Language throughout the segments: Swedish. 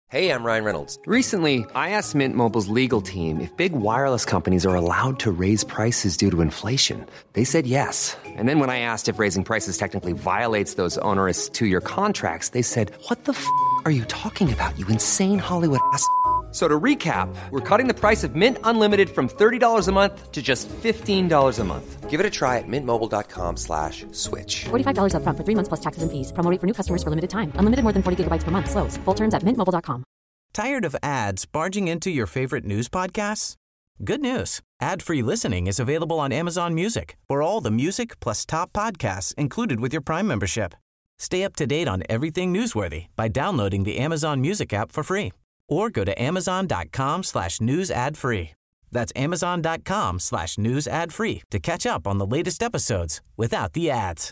Hey, I'm Ryan Reynolds. Recently, I asked Mint Mobile's legal team if big wireless companies are allowed to raise prices due to inflation. They said yes. And then when I asked if raising prices technically violates those onerous two-year contracts, they said, "What the are you talking about, you insane Hollywood ass?" So to recap, we're cutting the price of Mint Unlimited from $30 a month to just $15 a month. Give it a try at mintmobile.com/switch. $45 up front for 3 months plus taxes and fees. Promo rate for new customers for limited time. Unlimited more than 40 gigabytes per month. Slows full terms at mintmobile.com. Tired of ads barging into your favorite news podcasts? Good news. Ad-free listening is available on Amazon Music for all the music plus top podcasts included with your Prime membership. Stay up to date on everything newsworthy by downloading the Amazon Music app for free. Or go to amazon.com/news ad free. That's amazon.com/news ad free to catch up on the latest episodes without the ads.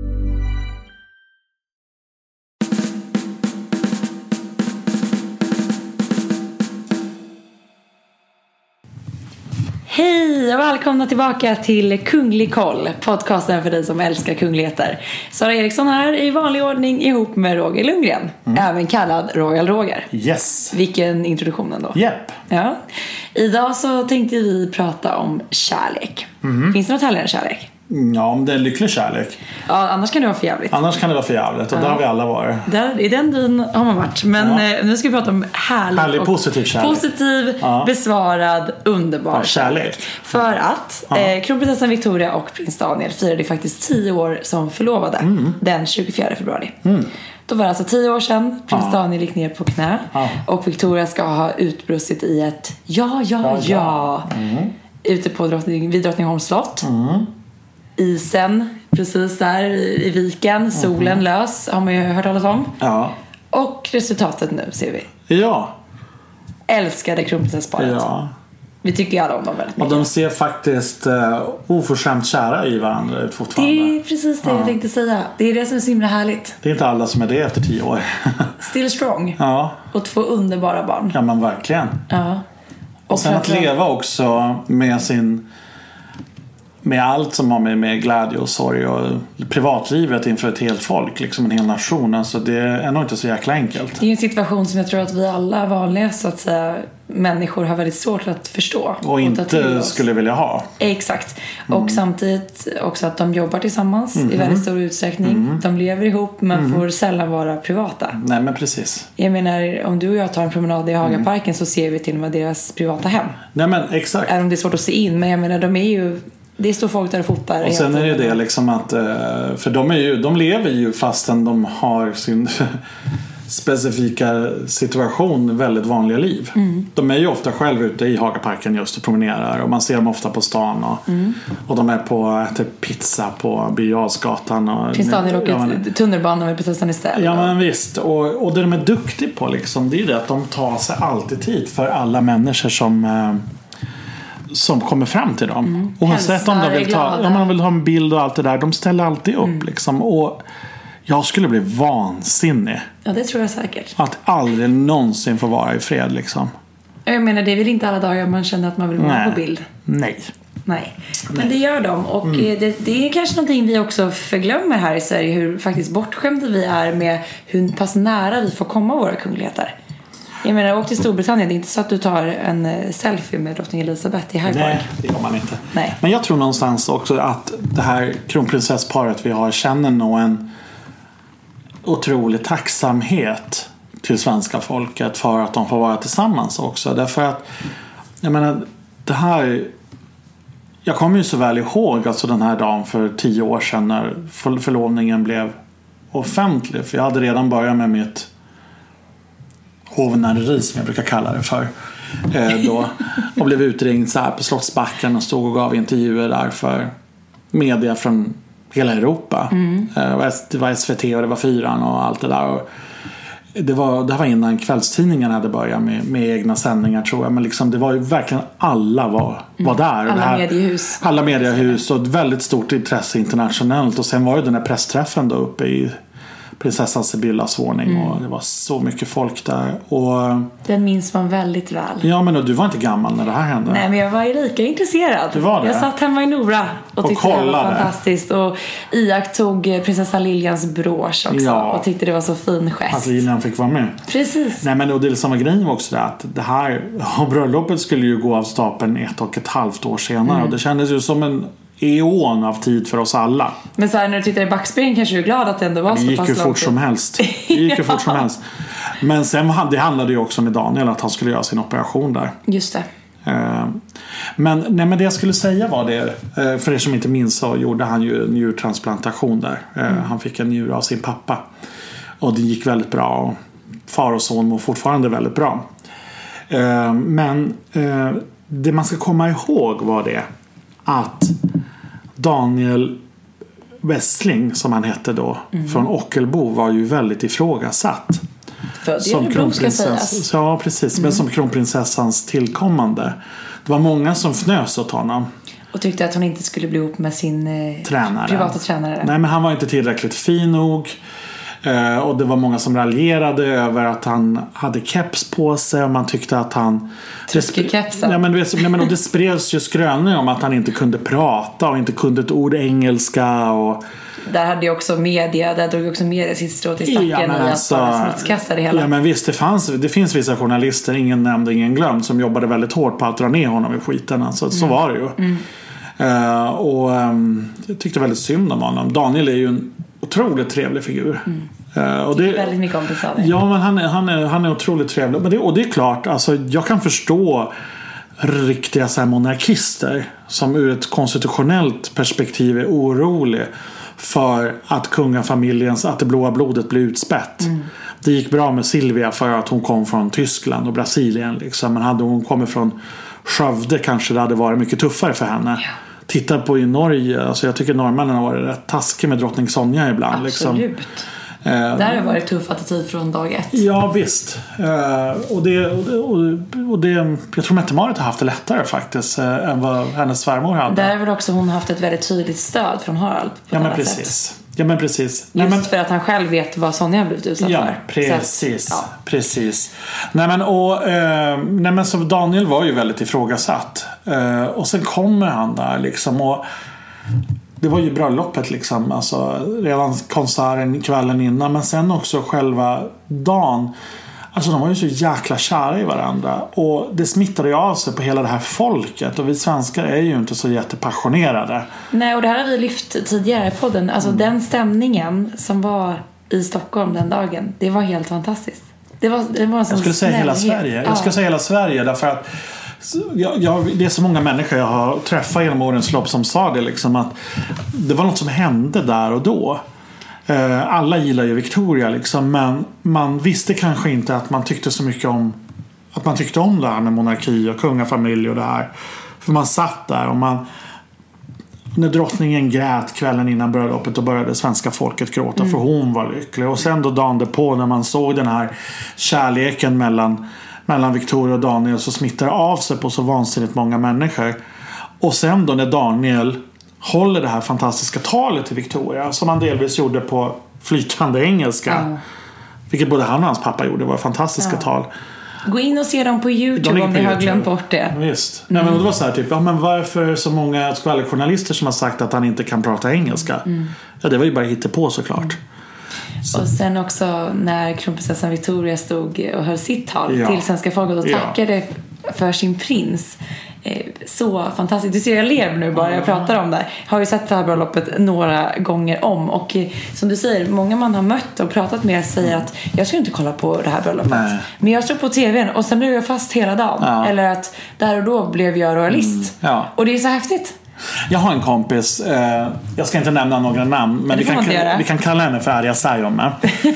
Hej och välkomna tillbaka till Kunglig koll, podcasten för dig som älskar kungligheter. Sara Eriksson här i vanlig ordning ihop med Roger Lundgren, även kallad Royal Roger. Yes. Vilken introduktion ändå. Japp. Ja. Idag så tänkte vi prata om kärlek. Finns det något härligare än kärlek? Ja, om det är lycklig kärlek. Ja, annars kan det vara för jävligt. Annars kan det vara för jävligt, och där har vi alla varit. Där, i den dyn har man varit. Men nu ska vi prata om härlig och positiv kärlek. Positiv, besvarad, underbar kärlek. För att kronprinsessan Victoria och prins Daniel firade faktiskt 10 år som förlovade den 24 februari. Då var det alltså 10 år sedan prins Daniel gick ner på knä och Victoria ska ha utbrustit i ett ja. Ute på vid Drottningholms slott. Isen precis där i viken, solen lös, har man ju hört talas om. Ja. Och resultatet nu ser vi. Ja. Älskade kronprinsessparet. Ja. Vi tycker ju alla om dem väldigt mycket. Och de ser faktiskt oförskämt kära i varandra ut fortfarande. Det är precis det jag tänkte säga. Det är det som är så himla härligt. Det är inte alla som är det efter 10 år. Still strong. Ja. Och 2 underbara barn. Ja, men verkligen. Ja. Och sen att leva också med allt som har med glädje och sorg och privatlivet inför ett helt folk, liksom en hel nation. Alltså det är nog inte så jäkla enkelt. Det är en situation som jag tror att vi alla vanliga så att säga människor har väldigt svårt att förstå. Och inte skulle vilja ha. Exakt. Och samtidigt också att de jobbar tillsammans i väldigt stor utsträckning. De lever ihop men får sällan vara privata. Nej, men precis. Jag menar, om du och jag tar en promenad i Hagaparken så ser vi till och med deras privata hem. Nej, men exakt. Även om det är svårt att se in, men jag menar, de är ju... Det står folk där och fotar. Och sen är ju det liksom att för de lever ju fastän de har sin specifika situation, väldigt vanliga liv. De är ju ofta själva ute i Hagaparken just och promenerar, och man ser dem ofta på stan och de är på äter pizza på Birger Jarlsgatan och Prins Daniel åker tunnelbanan med prinsessan istället. Ja, men visst, och det de är duktiga på liksom, det är det att de tar sig alltid tid för alla människor som kommer fram till dem. Oavsett om man vill ha en bild och allt det där, de ställer alltid upp liksom. Och jag skulle bli vansinnig. Ja, det tror jag säkert. Att aldrig någonsin få vara i fred liksom. Jag menar, det är väl inte alla dagar man känner att man vill vara på bild. Nej. Men det gör de. Och det är kanske någonting vi också förglömmer här i Sverige, hur faktiskt bortskämda vi är med hur pass nära vi får komma våra kungligheter. Jag menar, åk till Storbritannien, det är inte så att du tar en selfie med drottning Elizabeth i Hyde Park. Nej, det gör man inte. Nej. Men jag tror någonstans också att det här kronprinsessparet vi har känner nog en otrolig tacksamhet till svenska folket för att de får vara tillsammans också. Därför att, jag menar, det här... Jag kommer ju så väl ihåg alltså den här dagen för 10 år sedan när förlovningen blev offentlig. För jag hade redan börjat med mitt hovnäreri, som jag brukar kalla det för då, och blev utringd så här på Slottsbacken och stod och gav intervjuer där för media från hela Europa. Det var SVT och det var Fyran och allt det där, och det var innan kvällstidningarna hade börjat med egna sändningar, tror jag. Men liksom, det var ju verkligen alla var där. Alla mediehus och ett väldigt stort intresse internationellt. Och sen var ju den här pressträffen då uppe prinsessan Sibyllas våning och det var så mycket folk där. Och den minns man väldigt väl. ja, men du var inte gammal när det här hände. Nej, men jag var ju lika intresserad. Du var det? Jag satt hemma i Nora och tyckte det var fantastiskt. Och iakttog prinsessa Liljans brosch också och tyckte det var så fin gest. Att Lilian fick vara med. Precis. Nej, men och det är samma grej också där, att det här bröllopet skulle ju gå av stapeln 1,5 år senare och det kändes ju som en eon av tid för oss alla. Men så här, när du tittar i backspegeln kanske du är glad att det ändå var så pass långt. Det gick ju fort som helst. Det gick ju fort som helst. Men sen det handlade ju också med Daniel att han skulle göra sin operation där. Just det. Men det jag skulle säga var det, för er som inte minns så gjorde han ju en njurtransplantation där. Han fick en njur av sin pappa. Och det gick väldigt bra. Och far och son mår fortfarande väldigt bra. Men det man ska komma ihåg var det att Daniel Westling, som han hette då, från Ockelbo, var ju väldigt ifrågasatt. Som kronprinsess. Ja, precis. Men som kronprinsessans tillkommande. Det var många som fnös åt honom. Och tyckte att hon inte skulle bli ihop med sin privata tränare. Nej, men han var inte tillräckligt fin nog. Och det var många som raljerade över att han hade keps på sig. Och man tyckte att han... Kepsen. Ja, men det spreds ju skrönor om att han inte kunde prata och inte kunde ett ord engelska. Och... Där hade ju också media, där drog också media sitt strå till stacken i att bara smutskasta det hela. Ja, men visst, det finns vissa journalister, ingen nämnd, ingen glömd, som jobbade väldigt hårt på att dra ner honom i skiten. Alltså, så var det ju. Jag tyckte väldigt synd om honom. Daniel är ju en otroligt trevlig figur. Och det är väldigt mycket kompis av det. Ja, men han är otroligt trevlig. Men det är klart, alltså, jag kan förstå riktiga så här monarkister som ur ett konstitutionellt perspektiv är orolig för att kungafamiljens, att det blåa blodet blir utspätt. Det gick bra med Silvia för att hon kom från Tyskland och Brasilien liksom. Men hade hon kommit från Skövde kanske det hade varit mycket tuffare för henne. Ja. Titta på i Norge, alltså jag tycker norrmännen har varit rätt taskiga med drottning Sonja ibland. Absolut. Liksom. Där har det varit tuff attityd från dag ett. Ja, visst. Och det jag tror Mette-Marit har haft det lättare faktiskt än vad hennes svärmor hade. Där har väl också hon haft ett väldigt tydligt stöd från Harald. Ja, men precis. Ja, men precis. Just för att han själv vet vad Sonja har blivit utsatt för. Ja, precis. Precis. Så Daniel var ju väldigt ifrågasatt. Och sen kommer han där liksom, och det var ju bröllopet liksom, alltså redan konserten kvällen innan, men sen också själva dagen. Alltså de var ju så jäkla kära i varandra och det smittade ju av sig på hela det här folket, och vi svenskar är ju inte så jättepassionerade. Nej, och det här har vi lyft tidigare i podden. Alltså den stämningen som var i Stockholm den dagen, det var helt fantastiskt. Det var jag skulle säga hela Sverige. Jag skulle säga hela Sverige därför att det är så många människor jag har träffat genom årens lopp som sa det liksom, att det var något som hände där och då. Alla gillar ju Victoria liksom, men man visste kanske inte att man tyckte så mycket om att man tyckte om det här med monarki och kungafamilj och det här. För man satt där och när drottningen grät kvällen innan bröllopet, då började svenska folket gråta för hon var lycklig. Och sen då dagen på när man såg den här kärleken mellan Victoria och Daniel, så smittar det av sig på så vansinnigt många människor. Och sen då när Daniel håller det här fantastiska talet till Victoria, som han delvis gjorde på flytande engelska, vilket både han och hans pappa gjorde, var fantastiska tal. Gå in och se dem på YouTube om ni har glömt bort det. Visst. Nej, men det var så här typ, men varför är så många skvallerjournalister som har sagt att han inte kan prata engelska? Ja, det var ju bara hittepå såklart. Och sen också när kronprinsessan Victoria stod och höll sitt tal till svenska folket och tackade för sin prins. Så fantastiskt. Du ser, jag ler nu bara jag pratar om det. Jag har ju sett det här bröllopet några gånger om. Och som du säger, många man har mött och pratat med säger att jag skulle inte kolla på det här bröllopet. Nej. Men jag stod på tvn och sen blev jag fast hela dagen. Eller att där och då blev jag royalist. Och det är så häftigt. Jag har en kompis, jag ska inte nämna några namn, men vi kan kalla henne för Arja Saijonmaa.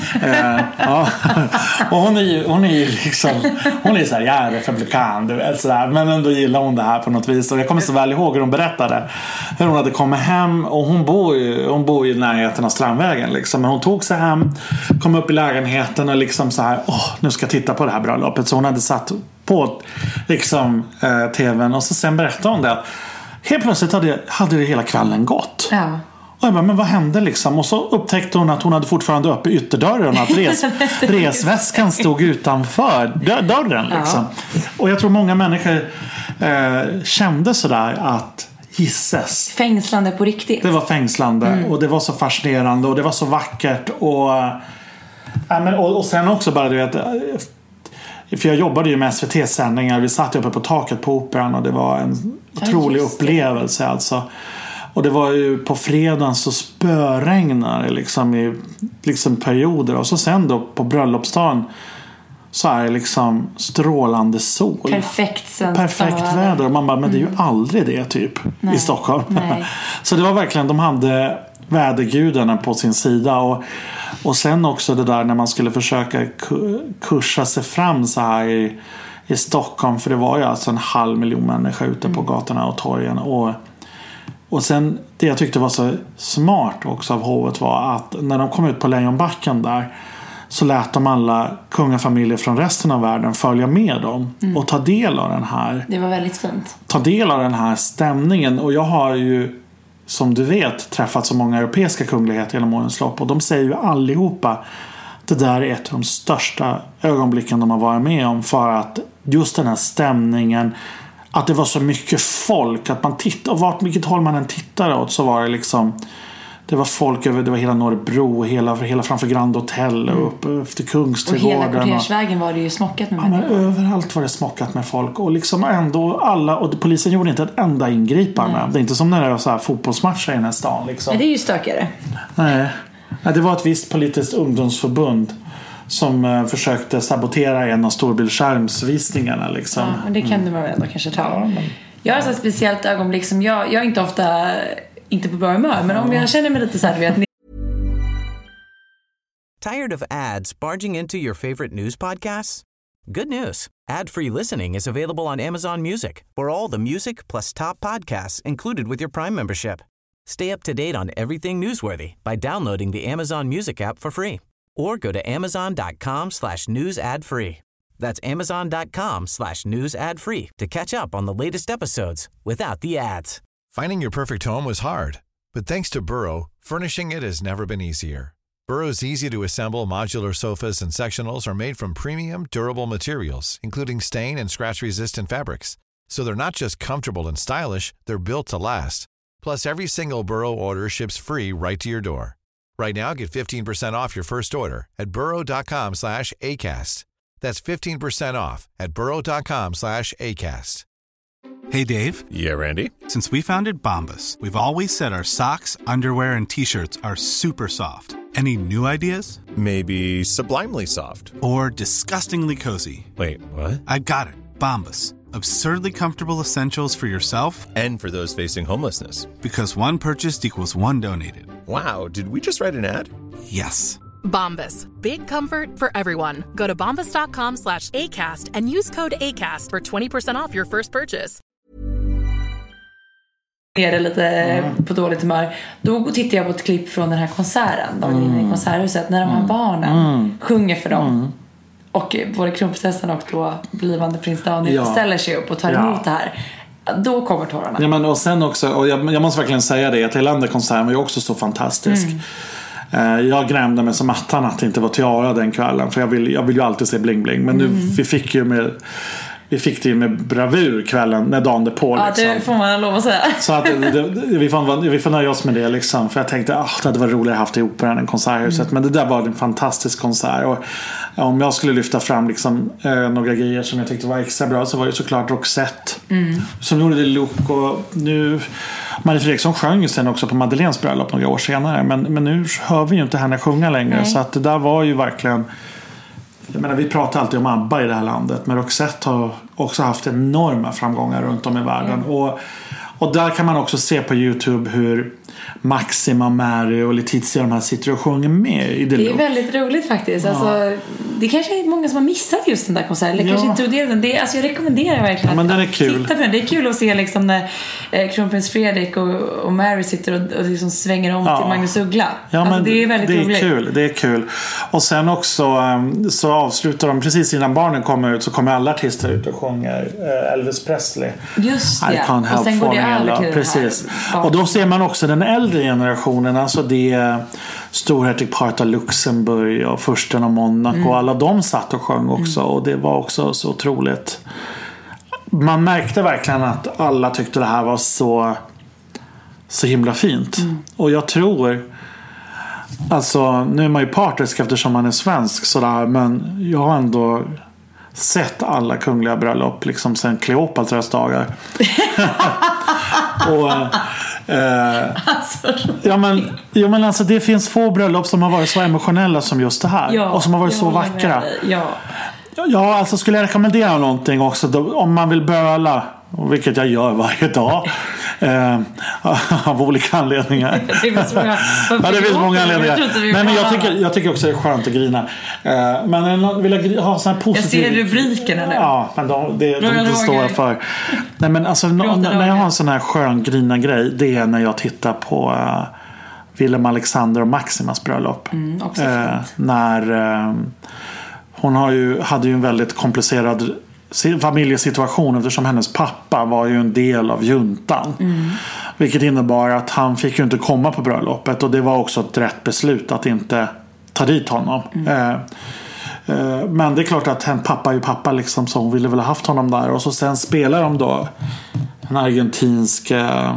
Och hon är ju liksom, hon är så här, jag är republikan, du vet, sådär, men ändå gillar hon det här på något vis. Och jag kommer så väl ihåg hur hon berättade hur hon hade kommit hem, och hon bor i närheten av Strandvägen liksom. Men hon tog sig hem, kom upp i lägenheten och liksom så här, nu ska jag titta på det här bröllopet. Så hon hade satt på liksom tvn, och så sen berättade hon det att helt plötsligt hade det hela kvällen gått. Ja. Och jag bara, men vad hände liksom? Och så upptäckte hon att hon hade fortfarande uppe ytterdörren. Att resväskan stod utanför dörren liksom. Och jag tror många människor kände sådär att gisses. Fängslande på riktigt. Det var fängslande och det var så fascinerande och det var så vackert och sen också bara du vet, för jag jobbade ju med SVT-sändningar, vi satt uppe på taket på Operan och det var en otrolig upplevelse alltså. Och det var ju på fredagen så spöregnade liksom i liksom perioder och så sen då på bröllopsdagen så är det liksom strålande sol. Perfekt väder. Och man bara, men det är ju aldrig det typ i Stockholm. Nej. Så det var verkligen, de hade vädergudarna på sin sida. Och sen också det där när man skulle försöka kursa sig fram så här i Stockholm. För det var ju alltså 500 000 människor ute på gatorna och torgen. Och sen det jag tyckte var så smart också av hovet var att när de kom ut på Lejonbacken där så lät de alla kungafamiljer från resten av världen följa med dem och ta del av den här. Det var väldigt fint. Ta del av den här stämningen. Och jag har ju, som du vet, träffat så många europeiska kungligheter genom årens lopp. Och de säger ju allihopa det där är ett av de största ögonblicken de har varit med om. För att just den här stämningen, att det var så mycket folk, att man tittar, och vart vilket håll man än tittar åt så var det liksom, det var folk över, det var hela Norrbro, hela framför Grand Hotel och upp efter Kungsträdgården. Och hela Kortersvägen var det ju smockat med människor. Överallt var det smockat med folk. Och liksom ändå alla, och polisen gjorde inte ett enda ingripande. Det är inte som när det var så här fotbollsmatcher i den här stan. Liksom. Nej, det är ju stökigare. Nej, det var ett visst politiskt ungdomsförbund som försökte sabotera en av storbildsskärmsvisningarna. Liksom. Ja, men det kan du väl ändå kanske ta. Ja, men... Jag har så ett speciellt ögonblick som jag är inte ofta... Inte på bra humör, men om jag känner mig lite så här, vet ni. Tired of ads barging into your favorite news podcasts? Good news. Ad-free listening is available on Amazon Music for all the music plus top podcasts included with your Prime membership. Stay up to date on everything newsworthy by downloading the Amazon Music app for free or go to amazon.com/news ad free. That's amazon.com/news ad free to catch up on the latest episodes without the ads. Finding your perfect home was hard, but thanks to Burrow, furnishing it has never been easier. Burrow's easy-to-assemble modular sofas and sectionals are made from premium, durable materials, including stain and scratch-resistant fabrics. So they're not just comfortable and stylish, they're built to last. Plus, every single Burrow order ships free right to your door. Right now, get 15% off your first order at burrow.com/ACAST. That's 15% off at burrow.com/ACAST. Hey, Dave. Yeah, Randy. Since we founded Bombas, we've always said our socks, underwear, and T-shirts are super soft. Any new ideas? Maybe sublimely soft. Or disgustingly cozy. Wait, what? I got it. Bombas. Absurdly comfortable essentials for yourself and for those facing homelessness. Because one purchased equals one donated. Wow, did we just write an ad? Yes. Bombas. Big comfort for everyone. Go to bombas.com/ACAST and use code ACAST for 20% off your first purchase. Är det lite på dåligt humör. Då tittar jag på ett klipp från den här konserten. De är inne i konserthuset när de här barnen sjunger för dem. Och både kronprinsessan och då blivande prins Daniel ställer sig upp och tar emot det här. Då kommer tårarna. Ja, men och sen också, och jag måste verkligen säga det, att hela den konserten var ju också så fantastisk. Jag grämde mig som attan att det inte var tiara den kvällen, för jag vill ju alltid se bling bling, men nu vi fick det ju med bravur kvällen när dagen på liksom. Ja, det får man lov att säga. Så att vi får nöja oss med det liksom, för jag tänkte det hade varit roligare haft i Operan än konserthuset, men det där var en fantastisk konsert. Och om jag skulle lyfta fram liksom, några grejer som jag tyckte var extra bra, så var det såklart Roxette som gjorde det look. Och nu Marie Fredriksson sjöng ju sen också på Madeleines bröllop några år senare, men nu hör vi ju inte henne sjunga längre. Nej. Så att det där var ju verkligen, jag menar, vi pratar alltid om ABBA i det här landet, men Roxette har också haft enorma framgångar runt om i världen. Och där kan man också se på YouTube hur Maxima, Mary och Letizia, de här sitter och sjunger med i det. Det är väldigt roligt faktiskt. Alltså, det kanske är många som har missat just den där konserten. Eller kanske inte tog del av den. Alltså, jag rekommenderar verkligen men den är kul. Titta på den. Det är kul att se liksom, när kronprins Fredrik och Mary sitter och liksom svänger om till Magnus Uggla. Ja, alltså, men det är väldigt roligt. Det är kul. Och sen också så avslutar de precis innan barnen kommer ut, så kommer alla artister ut och sjunger Elvis Presley. Just det. Och sen går det Camilla, precis. Och då ser man också den äldre generationen, alltså det storhertig paret av Luxemburg och fursten av Monaco, och alla de satt och sjöng också, och det var också så otroligt. Man märkte verkligen att alla tyckte det här var så himla fint. Och jag tror, alltså nu är man ju partisk eftersom man är svensk sådär, men jag har ändå sett alla kungliga bröllop liksom sen Kleopatras dagar. Och ja men alltså det finns få bröllop som har varit så emotionella som just det här, och som har varit så vackra. Ja, alltså skulle jag rekommendera någonting också då, om man vill böla, vilket jag gör varje dag av olika anledningar. Det finns många anledningar. Nej, men jag tycker också det är skönt att grina. Men vill jag ha sån här positiv... Jag ser rubrikerna nu. Ja, men de står jag för. Nej, men alltså när jag har en sån här skön grina grej, det är när jag tittar på Willem Alexander och Maximas bröllop. När hon hade ju en väldigt komplicerad familjesituation eftersom hennes pappa var ju en del av juntan. Vilket innebar att han fick ju inte komma på bröllopet, och det var också ett rätt beslut att inte ta dit honom. Men det är klart att pappa är ju pappa liksom, så hon ville väl ha haft honom där. Och så sen spelar de då en argentinsk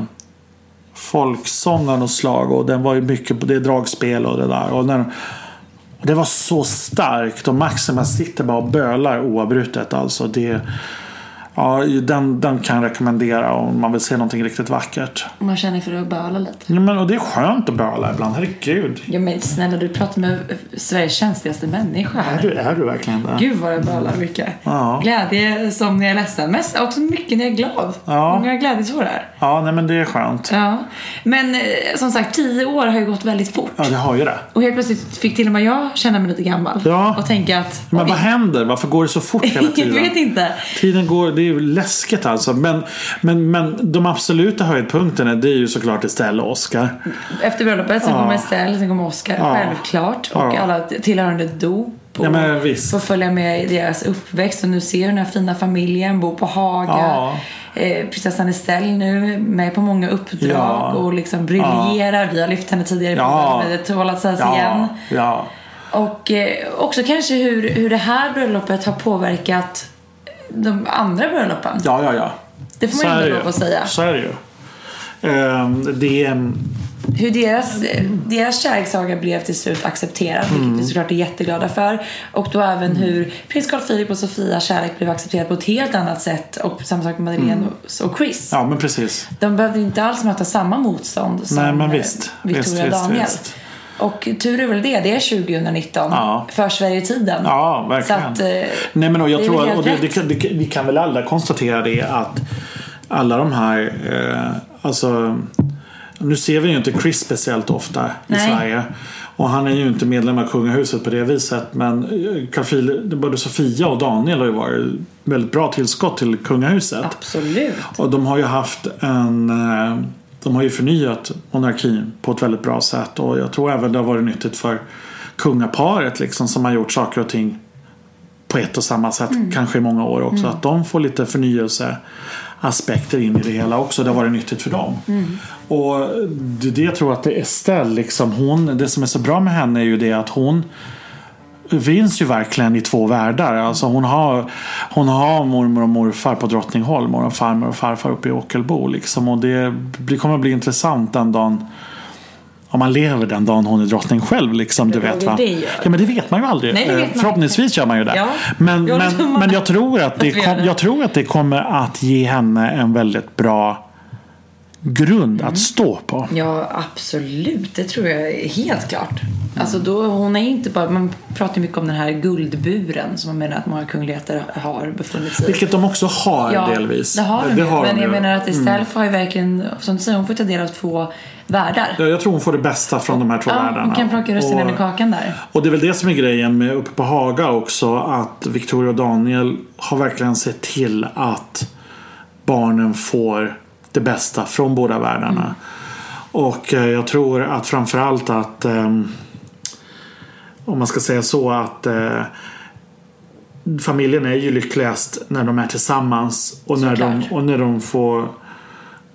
folksång av något slag, och den var ju mycket på det dragspel och det där, och det var så starkt, och Maxima sitter bara och bölar oavbrutet. Alltså det, ja, den kan jag rekommendera om man vill se någonting riktigt vackert. Man känner för att böla lite. Ja, men, och det är skönt att böla ibland, herregud. Ja, men snälla, du pratar med Sveriges känsligaste människa här. Är du verkligen det? Gud vad jag bölar mycket. Ja. Glädje som när jag är ledsen, men också mycket när jag är glad. Ja. Många glädjesvårar. Ja, nej, men det är skönt. Ja. Men som sagt, 10 år har ju gått väldigt fort. Ja, det har ju det. Och helt plötsligt fick till och med jag känna mig lite gammal. Ja. Och tänka att... Men vad händer? Varför går det så fort hela tiden? Jag vet inte. Tiden går, det är ju läskigt alltså. Men de absoluta höjdpunkterna, det är ju såklart Estelle och Oscar. Efter bröllopet, sen kommer Estelle, sen kommer Oscar, självklart. Och alla tillhörande dop. Ja, men visst. Får följa med i deras uppväxt. Och nu ser den här fina familjen, bor på Haga. Prinsessan Estelle nu med på många uppdrag och liksom briljerar. Vi har lyft henne tidigare på det tål att sägas igen. Ja. Och också kanske hur det här bröllopet har påverkat de andra bröllopen. Ja. Det får man inte lov att säga. Så är det ju. Det är... Hur deras kärlekssaga blev till slut accepterad, vilket vi såklart är jätteglada för. Och då även hur prins Carl Philip och Sofia kärlek blev accepterad på ett helt annat sätt. Och samma sak med Madeleine och Chris. Ja, men precis. De behövde inte alls möta samma motstånd som Victoria och Daniel. Visst. Och tur är väl det är 2019 för Sverige-tiden. Ja, verkligen. Så att, nej, men jag tror, och vi kan väl alla konstatera det, att alla de här alltså, nu ser vi ju inte Chris speciellt ofta i Sverige, och han är ju inte medlem av kungahuset på det viset, men både Sofia och Daniel har ju varit väldigt bra tillskott till kungahuset. Absolut. Och de har ju haft de har ju förnyat monarkin på ett väldigt bra sätt, och jag tror även det har varit nyttigt för kungaparet liksom, som har gjort saker och ting på ett och samma sätt kanske i många år också, att de får lite förnyelseaspekter in i det hela också. Det har varit nyttigt för dem. Och det jag tror att det är Estelle liksom, det som är så bra med henne är ju det att hon finns ju verkligen i 2 världar. Alltså hon har mormor och morfar på Drottningholm och farmor och farfar uppe i Ockelbo liksom, och det kommer bli intressant den dagen, om man lever den dagen hon är drottning själv liksom, du vet va? Ja, men det vet man ju aldrig. Nej, förhoppningsvis gör man ju det. Ja. Men jag tror att det kommer att ge henne en väldigt bra grund att stå på. Ja, absolut. Det tror jag är helt klart. Alltså då, hon är inte bara, man pratar mycket om den här guldburen som man menar att många kungligheter har befunnit sig i. Vilket de också har delvis. Det har de. Men jag menar att Estelle har ju verkligen, som du säger, hon får ta del av 2 världar. Ja, jag tror hon får det bästa från de här 2 världarna. Hon kan plocka russinen i kakan där. Och det är väl det som är grejen med uppe på Haga också, att Victoria och Daniel har verkligen sett till att barnen får det bästa från båda världarna. Och jag tror att framförallt att om man ska säga så, att familjen är ju lyckligast när de är tillsammans, och när de får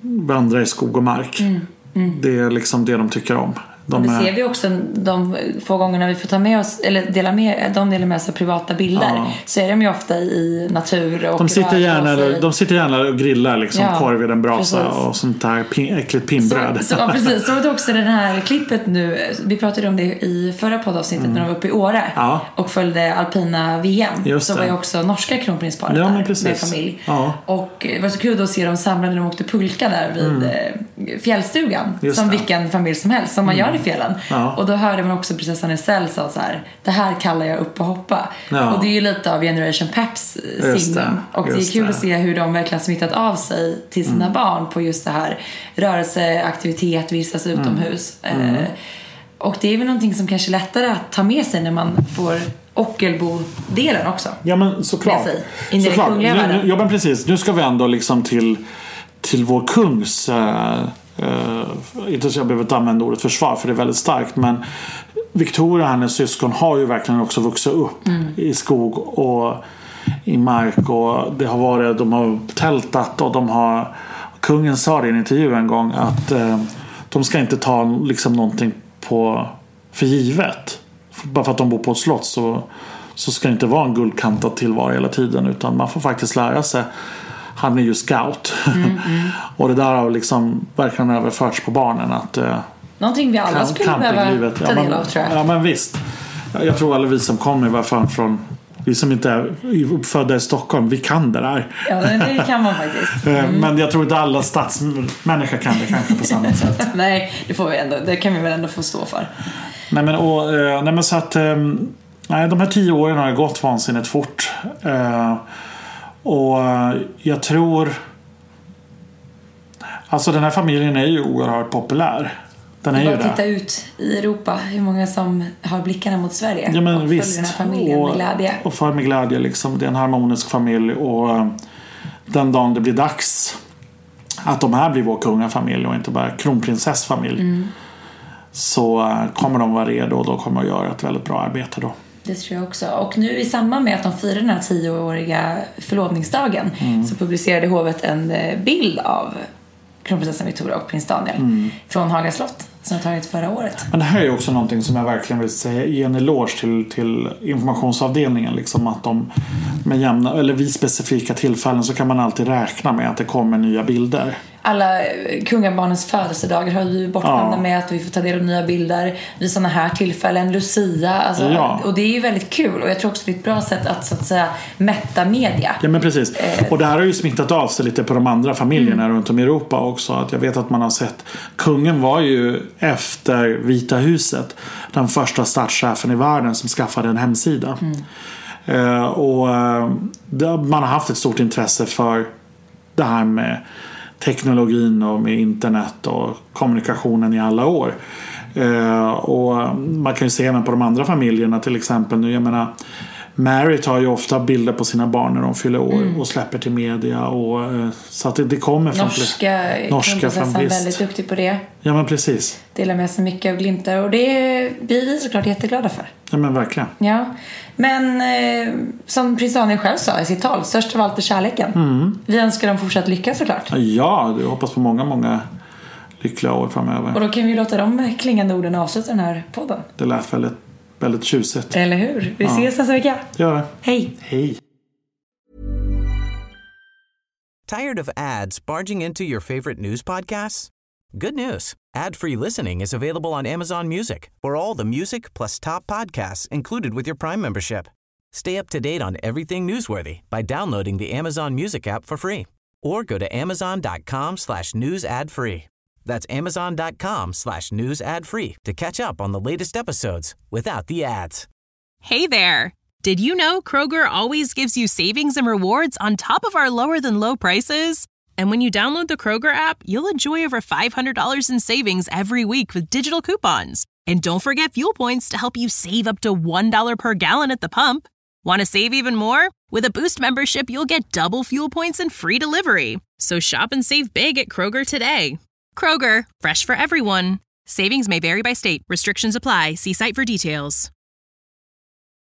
vandra i skog och mark. Det är liksom det de tycker om. Det ser vi också de få gångerna vi får ta med oss eller delar med sig privata bilder, så är de ju ofta i natur och de sitter gärna och grillar liksom korv i en brasa och sånt där äckligt pinnbröd. Så precis. Så det också det här klippet nu, vi pratade om det i förra poddavsnittet när de var uppe i Åre och följde alpina VM. Så var ju också norska kronprinsparet där med familj. Och det var så kul att se dem samlade när de åkte pulka där vid fjällstugan, som vilken familj som helst som man gör i fjällen. Och då hörde man också prinsessan Estelle sa så här: det här kallar jag upp och hoppa. Och det är ju lite av Generation Peps signum. Och det är kul att se hur de verkligen smittat av sig till sina barn på just det här rörelseaktivitet, vistas utomhus. Och det är väl någonting som kanske är lättare att ta med sig när man får Ockelbo-delen också. Ja, men såklart. Ja, men precis. Nu ska vi ändå liksom till vår kungs inte så jag behöver inte använda ordet försvar för det är väldigt starkt, men Victoria, hennes syskon, har ju verkligen också vuxit upp i skog och i mark, och det har varit, de har tältat och kungen sa det i en intervju en gång att de ska inte ta liksom någonting för givet. Bara för att de bor på ett slott så ska det inte vara en guldkantad tillvaro hela tiden, utan man får faktiskt lära sig. Han är ju scout. Och det där har liksom verkligen överförts på barnen att någonting vi alla skulle behöva ta del av, tror jag. Ja, men visst. Jag tror alla vi som kommer i varje fall från, vi som inte är uppfödda i Stockholm, vi kan det där. Ja, det kan man faktiskt. Men jag tror inte alla stadsmänniskor kan det kanske på samma sätt. Nej, det kan vi väl ändå få stå för. Nej, men så att de här 10 åren har gått vansinnigt fort. Och jag tror, alltså den här familjen är ju oerhört populär. Den är ju bara titta ut i Europa, hur många som har blickarna mot Sverige. Ja, men och visst. Den här familjen med glädje. Och för med glädje liksom. Det är en harmonisk familj, och den dagen det blir dags att de här blir vår kungafamilj och inte bara kronprinsessfamilj, så kommer de vara redo, och då kommer de göra ett väldigt bra arbete då. Det tror jag också. Och nu i samband med att de firar den här 10-åriga förlovningsdagen så publicerade hovet en bild av kronprinsessan Victoria och prins Daniel från Haga slott som har tagit förra året. Men det här är också någonting som jag verkligen vill säga, ge en eloge till informationsavdelningen, liksom, att de med jämna eller vid specifika tillfällen så kan man alltid räkna med att det kommer nya bilder. Alla kungabarnens födelsedagar har vi bortglömda med att vi får ta del av nya bilder vid sådana här tillfällen, Lucia, alltså, och det är ju väldigt kul, och jag tror också det är ett bra sätt att så att säga mätta media. Ja, men precis. Och det här har ju smittat av sig lite på de andra familjerna runt om i Europa också, att jag vet att man har sett, kungen var ju efter Vita huset den första statschefen i världen som skaffade en hemsida. Och man har haft ett stort intresse för det här med teknologin och med internet och kommunikationen i alla år. Och man kan ju se även på de andra familjerna till exempel nu, jag menar, Mary tar ju ofta bilder på sina barn när de fyller år och släpper till media, och så att det kommer från norska från väldigt duktig på det. Ja, men precis. Delar med sig mycket av glimtar, och det blir vi såklart jätteglada för. Ja, men verkligen. Ja. Men som prins Daniel själv sa i sitt tal, störst av allt är kärleken. Vi önskar dem fortsatt lycka såklart. Ja, jag hoppas på många lyckliga år framöver. Och då kan vi låta de klingande orden avsluta den här podden. Det lät väldigt tjusigt. Eller hur? Vi ses nästa vecka. Ja. Hej. Hej. Tired of ads barging into your favorite news podcasts? Good news. Ad-free listening is available on Amazon Music for all the music plus top podcasts included with your Prime membership. Stay up to date on everything newsworthy by downloading the Amazon Music app for free or go to amazon.com/news ad free. That's amazon.com/news ad free to catch up on the latest episodes without the ads. Hey there. Did you know Kroger always gives you savings and rewards on top of our lower than low prices? And when you download the Kroger app, you'll enjoy over $500 in savings every week with digital coupons. And don't forget fuel points to help you save up to $1 per gallon at the pump. Want to save even more? With a Boost membership, you'll get double fuel points and free delivery. So shop and save big at Kroger today. Kroger, fresh for everyone. Savings may vary by state. Restrictions apply. See site for details.